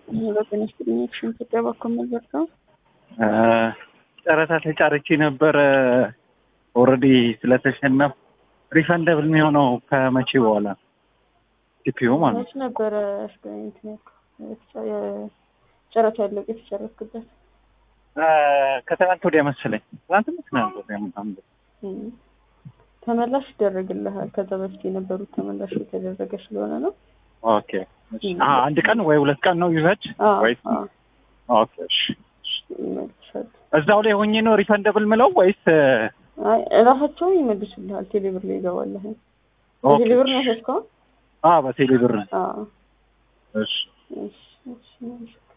ለተነስ ኮኔክሽን ተጠባቀም ነበር ጨረታ ተጫርቼ ነበር ኦሬዲ ስለተሸነፍ ሪፈንደብል የሚሆነው ከመቼ በኋላ ቲፒው ማለት ነበር ኢንተርኔት ጨረታ ያለው የተጨረስኩበት ከተማንቶ ወዲያ መሰለኝ ትናንት ወዲያ ተመላሽ ይደረግልሃል ከዛ በፊት የነበሩት ተመላሽ የተደረገ ስለሆነ ነው ኦኬ አንድ ቀን ወይ ሁለት ቀን ነው ይፈጅ ወይስ ኦኬ እዛው ላይ ሆኜ ነው ሪፈንደብል ምለው ወይስ አይ ራሳቸው ይመልሱልሃል ቴሌብር ላይ ይገባልህ ቴሌብር ነው ያስከው በቴሌብር እሺ